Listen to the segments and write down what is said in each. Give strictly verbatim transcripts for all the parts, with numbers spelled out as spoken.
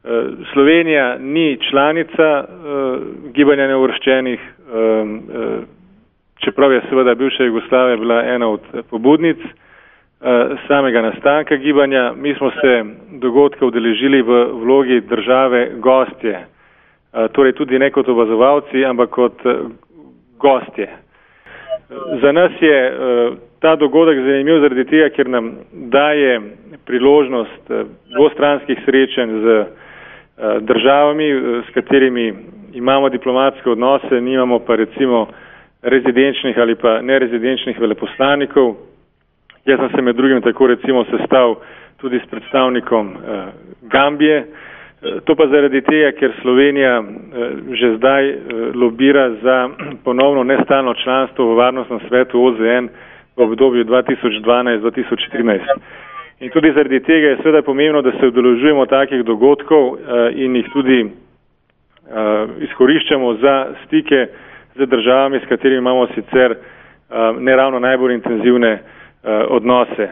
Slovenija ni članica gibanja neuvrščenih, čeprav je seveda bivša Jugoslavija bila ena od pobudnic samega nastanka gibanja. Mi smo se dogodka udeležili v vlogi države gostje, torej tudi ne kot opazovalci, ampak kot gostje. Za nas je ta dogodek zanimiv zaradi tega, ker nam daje priložnost dvostranskih srečanj z državami, s katerimi imamo diplomatske odnose, nimamo pa recimo rezidenčnih ali pa nerezidenčnih veleposlanikov. Jaz sem se med drugim tako recimo sestal tudi s predstavnikom Gambije. To pa zaradi tega, ker Slovenija že zdaj lobira za ponovno nestalno članstvo v Varnostnem svetu O Z N v obdobju dva tisoč dvanajst do dva tisoč trinajst. In tudi zaradi tega je seveda pomembno, da se udeležujemo takih dogodkov in jih tudi izkoriščamo za stike z državami, s katerimi imamo sicer ne ravno najbolj intenzivne odnose.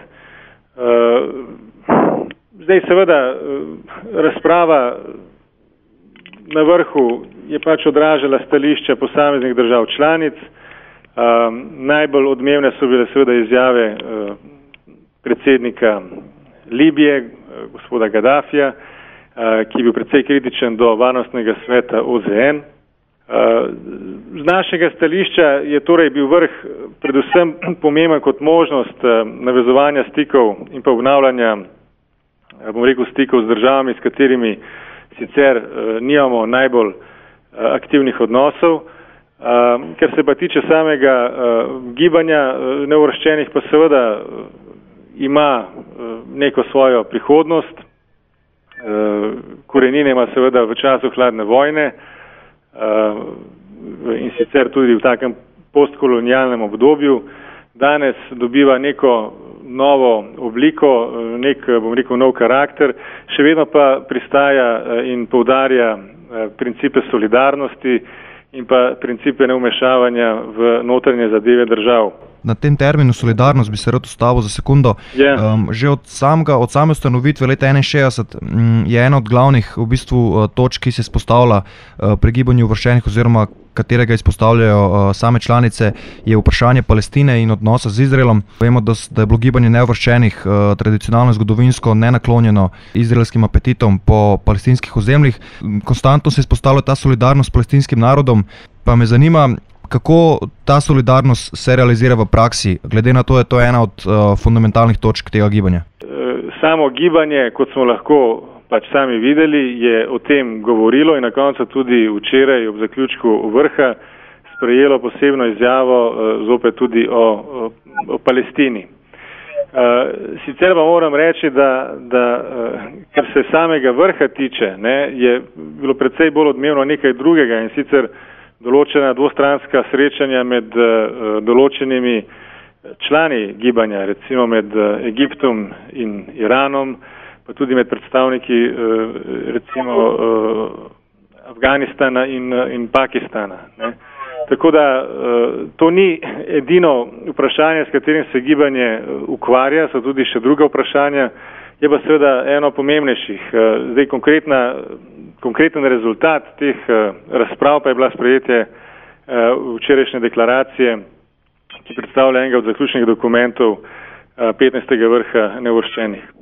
Zdaj seveda razprava na vrhu je pač odražala stališča posameznih držav članic. Najbolj odmevne so bile seveda izjave predsednika Libije, gospoda Gaddafija, ki je bil precej kritičen do Varnostnega sveta O Z N. Z našega stališča je torej bil vrh predvsem pomemben kot možnost navezovanja stikov in pa obnavljanja, bom rekel, stikov z državami, s katerimi sicer nimamo najbolj aktivnih odnosov. Ker se pa tiče samega gibanja neuvrščenih, pa seveda ima neko svojo prihodnost. Korenine ima seveda v času hladne vojne in sicer tudi v takem postkolonialnem obdobju. Danes dobiva neko novo obliko, nek, bom rekel, nov karakter, še vedno pa pristaja in poudarja principe solidarnosti in pa principe neumešavanja v notranje zadeve držav. Na tem terminu solidarnost bi se rad ustavil za sekundo. Yeah. Um, že od samega, od same ustanovitve leta enainšestdeset um, je ena od glavnih v bistvu točk, ki se izpostavlja uh, pri gibanju uvrščenih oziroma katerega izpostavljajo uh, same članice, je vprašanje Palestine in odnosa z Izraelom. Vemo, da, da je bilo gibanje neuvrščenih uh, tradicionalno zgodovinsko nenaklonjeno izraelskim apetitom po palestinskih ozemljih. Konstantno se izpostavlja ta solidarnost s palestinskim narodom, pa me zanima, kako ta solidarnost se realizira v praksi, glede na to, da je to ena od uh, fundamentalnih točk tega gibanja? Samo gibanje, kot smo lahko pač sami videli, je o tem govorilo in na koncu tudi včeraj ob zaključku vrha sprejelo posebno izjavo uh, zopet tudi o, o, o Palestini. Uh, sicer pa moram reči, da, da uh, kar se samega vrha tiče, ne, je bilo precej bolj odmevno nekaj drugega in sicer določena dvostranska srečanja med uh, določenimi člani gibanja, recimo med uh, Egiptom in Iranom, pa tudi med predstavniki uh, recimo uh, Afganistana in, uh, in Pakistana. Ne. Tako da uh, to ni edino vprašanje, s katerim se gibanje ukvarja, so tudi še druga vprašanja, je pa seveda eno pomembnejših. Uh, zdaj konkretna Konkreten rezultat teh uh, razprav pa je bila sprejetje uh, včerajšnje deklaracije, ki predstavlja enega od zaključnih dokumentov uh, petnajstega vrha neuvrščenih.